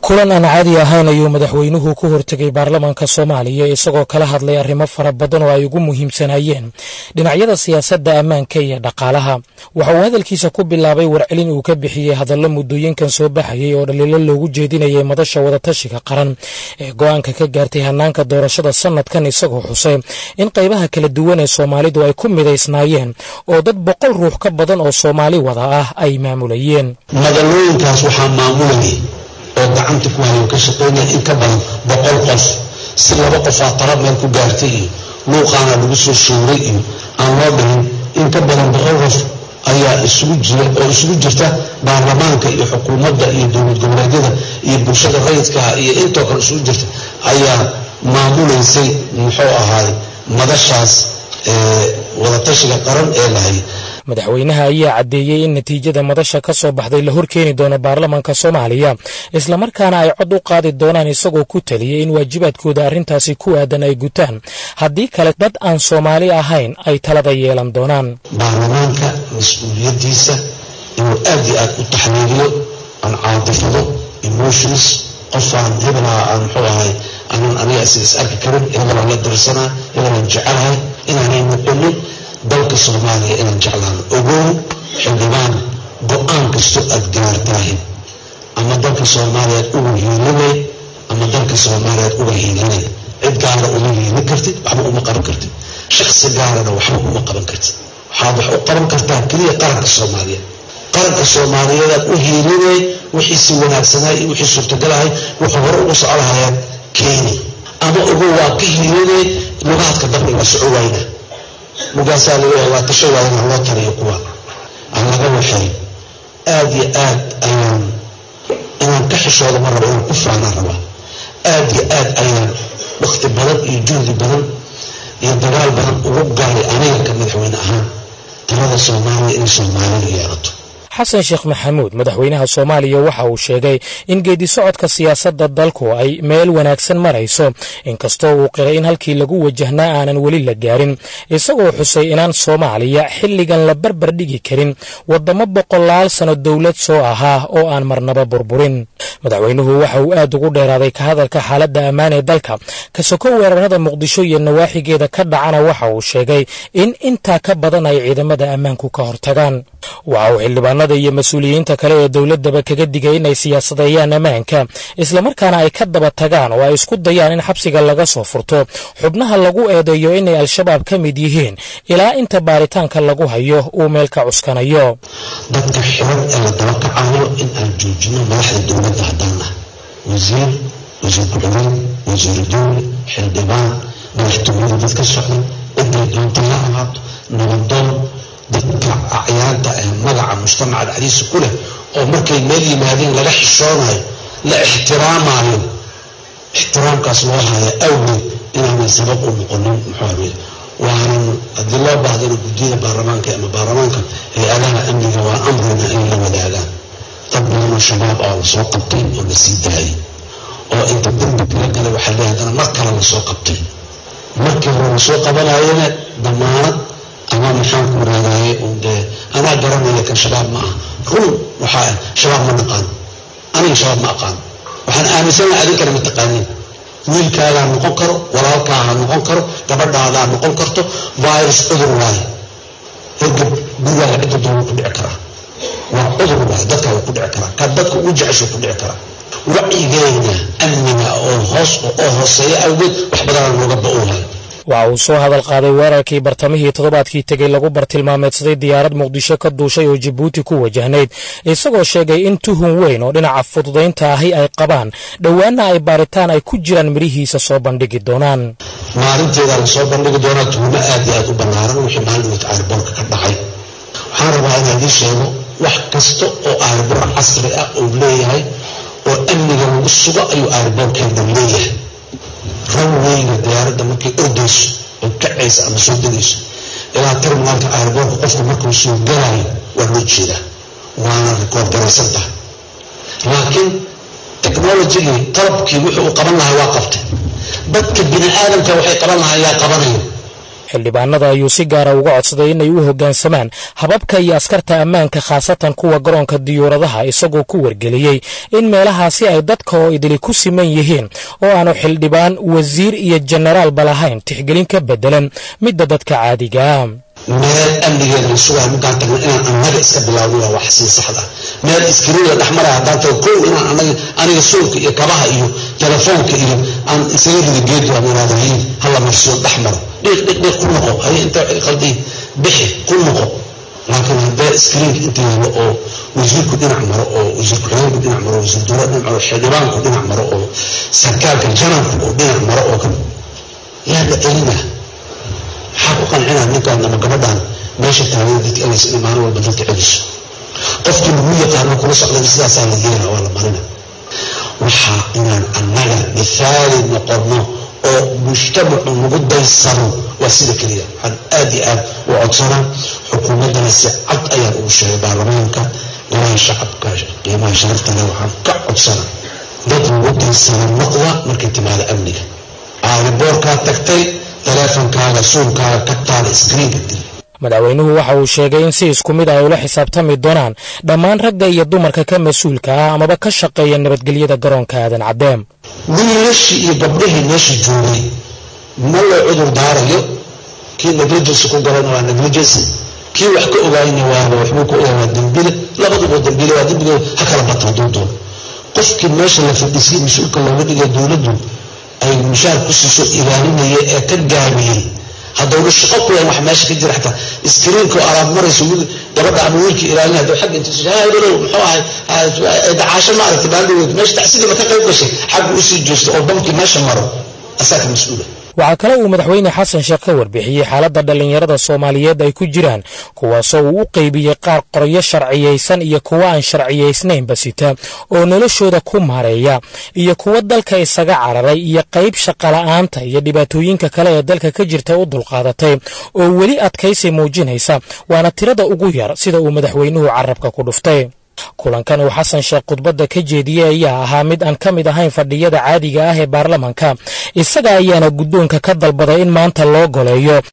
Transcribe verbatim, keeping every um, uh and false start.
kulan aan caadi ahayn ayuu madaxweynuhu ku hortagay baarlamaanka Soomaaliya isagoo kala hadlay arrimo fara badan oo ay ugu muhiimsanayeen dhinacyada siyaasadda ammaanka iyo dhaqaalaha. Waxa uu hadalkiisa ku bilaabay warcelin uu ka bixiyay hadallo muddooyinkan soo baxayay oo dhaliilo loogu jeedinayay madasha wadatashiga qaran ee go'aanka ka gaartay hanaanka doorashada sanadkan, isagoo xusay in qaybaha kala duwan ee Soomaalidu ay ku midaysnaayeen oo dad boqol ruux ka badan oo Soomaali wada ah ay maamulayeen. Magaalooyinkaas waxaa maamulayay oo gacanta ku hayo ka shaqeynaya in ka badan boqol qof, si laba qof oo tarab meel ku gaartay iyo luuqaana lagu soo shooray iyo aan loo dhihin in ka badan boqol qof ayaa isugu jira oo isugu jirta baarlamaanka iyo xukuumadda iyo dowlad goboleedyada iyo bulshada rayidka iyo intoo kale isugu jirta ayaa maamulaysay muxuu ahaay madashaas ee wadatashiga qaran ee lahayd. madaxweynaha ayaa cadeeyay in natiijada madasha ka soo baxday la horkeeni doono baarlamaanka Soomaaliya, isla markaana ay cod u qaadi doonaan, isagoo ku taliyay in waajibaadkooda arrintaasi ku aadan ay gutaan, haddii kale dad aan Soomaali ahayn ay talada yeelan doonaan. baarlamaanka mas'uuliyadiisa inuu aad iyo aad u taxliiliyo aan caadifado emotions qofaan hebelaa aan muxuu ahay aanan aniga is arki karin, hebelaan la dirsanaa, hebelaan jecelahay inaanay noqonin dalka Soomaaliya inaan jeclaan ogow xildhibaan go'aan kastoo aad gaartaahin ama dalka Soomaaliyeed uga hiilinay ama dalka Soomaaliyeed uga hiilinay cid gaara uma hiilin kartid, waxba uma qaban kartid, shakhsi gaarana waxba uma qaban kartid. waxaad wax u qaban kartaa keliya qaranka Soomaaliyeed. qaranka Soomaaliyeed aad u hiilinay wixii si wanaagsanaa iyo wixii suurtagalahay wuxuu hore ugu socolahayaan keeni, ama ogow waa ka hiilinay lugaadka dabni waa soco wayna mugaasaa leeyahay waa tasho waayna loo tariyo kuwa aan laga waxay aad iyo aad ayaan inaan ka xishoodo mar rabo inaan ku faanaan rabaa. aad iyo aad ayaan waqti badan iyo juhdi badan iyo dagaal badan ugu gaaray aniga ka madaxweyne ahaan talada Soomaaliya in Soomaaliya yeelato. xasan sheekh maxamuud madaxweynaha Soomaaliya waxa uu sheegay in geedi socodka siyaasadda dalku ay meel wanaagsan marayso, inkastoo uu qiray in halkii lagu wajahnaa aanan weli la gaarin, isagoo xusay inaan Soomaaliya xilligan la barbar dhigi karin wadamo boqolaal sano dawlad soo ahaa oo aan marnaba burburin. madaxweynuhu waxa uu aad ugu dheeraaday ka hadalka xaaladda ammaan ee dalka, ka soko weerarada Muqdisho iyo nawaaxigeeda ka dhacana waxa uu sheegay in intaa ka badan ay ciidamada ammaanku ka hortagaan. waxa uu xildhibaanada iyo mas'uuliyiinta kale ee dawladaba kaga digay inay siyaasadeeyaan ammaanka, isla markaana ay ka daba tagaan oo ay isku dayaan in xabsiga laga soo furto xubnaha lagu eedeeyo inay al-shabaab ka mid yihiin ilaa inta baaritaanka lagu hayo uu meel ka cuskanayo. dadka xiran ee la daba kacayo in aan joojino madaxda dowladda haddana wasiir wasiir ku-xigeen wasiir dowle xildhibaan madaxtooyada dadka socda ciday doonta ha ahaato nabadoon dadka acyaanta ee magaca mujtamaca dhexdiisa ku leh oo markay meel yimaadeen laga xishoonayo la ixtiraamayo, ixtiraamkaas loo haya awgeed inaanay sabab u noqonin muxuu waanan haddii loo baahdana guddiyada baarlamaanka ama baarlamaanka hay-adaha amniga waa amrina in la wadaagaan. dad badan oo shabaab ah lasoo qabtay oo la sii daayay oo inta dambi kala gala waxaa leeyahay haddana mar kale lasoo qabtay, markii hore lasoo qabanayana damaanad ama maxaan ku raadayay oo dee anaa garanaya kan shabaab ma aha run waxaa shabaab ma naqaan, aniga shabaab ma aqaan, waxaan aaminsanahay adinkana ma taqaanin. wiilkaagaa noqon karo, walaalkaagaa noqon karo, gabadhaadaa noqon karto, virus cudur waaye, hergab gurigaaga cidda doona ku dhici karaa, waa cudur waaye, dadkaa wuu ku dhici karaa, ka dadka ugu jecesho ku dhici karaa. wacyigeena amniga oo hoos oo hooseeya awgeed wax badanaa looga ba'oohay. waxa uu soo hadal qaaday weerarkii bartamihii toddobaadkii tegey lagu bartilmaameedsaday diyaarad Muqdisho ka duushay oo Djibouti ku wajahnayd, isagoo sheegay in tuhun weyn oo dhinaca fududaynta ahi ay qabaan, dhowaana ay baaritaan ay ku jiraan mirihiisa soo bandhigi doonaan. maalinteeda la soo bandhigi doonaa tuhuma aad iyo aad u ballaaran wixii maalinta airborka ka dhacay. waxaan rabaa inaan idin sheego wax kasta oo airbor casri ah oo leeyahay oo amniga lagu sugo ayuu airborkeeda leeyahay. runwayga diyaaradda markay ordayso oo kacaysa ama soo degayso ilaa terminaalka airborka qofka markuu soo galayo waa loo jeedaa, waana rikood garaysan tahay. laakiin technologigii qalabkii wuxuu u qaban lahaa waa qabtay, dadka bini aadamka waxay qaban lahaa yaa qabanayo. xildhibaanada ayuu si gaara uga codsaday inay u hoggaansamaan hababka iyo askarta ammaanka khaasatan kuwa garoonka diyuuradaha isagoo ku wargeliyey in meelahaasi ay dadka oo idili ku siman yihiin oo aanu xildhibaan wasiir iyo jenaraalba lahayn tixgelin ka bedelan midda dadka caadiga ah meel amnigeeda la sugaa markaan tagno inaan annaga iska bilaawno waa wax sii saxda meel iskariya dhexmara haddaan tago kow inaan anaga aniga soolka iyo kabaha iyo telefoonka iyo aan isaga rida geed waa muraadahiin hala marsiyo dhexmaro dhiiq dhiiq dhiiq ku noqo haye inta qaldi bixi ku noqo laakiin haddee iskariinka inta yaalo oo wasiirku dhinac maro oo wasiirku xigeenku dhinac maro wasiir dowlad dhinac maro xildhibaanku dhinac maro oo sarkaalka janabku oo dhinac maro oo kan yaa la celina حق قنعنا منك أن مقبضان ماشي تعويضك أليس إيمان والبدلت عدس قفت المية قالوا كل شغلة بسياسة لدينا ولا مرنا وحاقنا أننا مثال نقرنا أو مجتمع مجد يصروا وسيلة كلية عن آدي آد وعطسنا حكومتنا سعد أيام وشي بارلمانك ولا شعب كما شرفت له عن كعطسنا ضد مجد يصروا النقوة مركنت مع أمنك على بوركا تكتي teleefankaaga suunkaaga ka taala iskriinka dil madaxweynuhu waxa uu sheegay in si isku mid ah ula xisaabtami doonaan dhammaan ragga iyo dumarka ka mas'uulka ah amaba ka shaqeeya nabadgelyada garoonka aadan cadeem wiilashii iyo gabdhihii meesha joogay ma loo cudur daarayo kii negligence ku garan waa negligence kii wax ka ogaayna waa waxbuu ku ogaa waa dambile labaduba dambile waa dambiga ha kala bato doontoon qofkii meesha la fadhiisay mas-uulka looga dhigay dowladdu ay mushaar ku siiso ilaalinaya ee ka gaabiyey hadduu shaqo ku yahay wax meesha ka jira xataa iskriinka araad marayso gabadha ama wiilka ilaalinaya hadduu xagga inta shahaadalow muxuu ahay dacaasho ma aragtay baaldhaweed meesha tacsidiiba ka qayb gashay xagga u sii joosto oo bankii meesha maro asaaka mas-uula waxaa kale uu madaxweyne xasan sheekh ka warbixiyey xaaladda dhallinyarada soomaaliyeed ay ku jiraan kuwaasoo uu u qaybiyey qaar qoryo sharciyeysan iyo kuwa aan sharciyeysnaynba sita oo noloshooda ku maareeya iyo kuwa dalka isaga cararay iyo qayb shaqola'aanta iyo dhibaatooyinka kale ee dalka ka jirta u dulqaadatay oo weli adkaysi muujinaysa waana tirada ugu yar sida uu madaxweynuhu carabka ku dhuftay kulankan uu xasan sheekh khudbadda ka jeediyey ayaa ahaa mid aan ka mid ahayn fadhiyada caadiga ah ee baarlamanka isaga ayaana guddoonka ka dalbaday in maanta loo goleeyo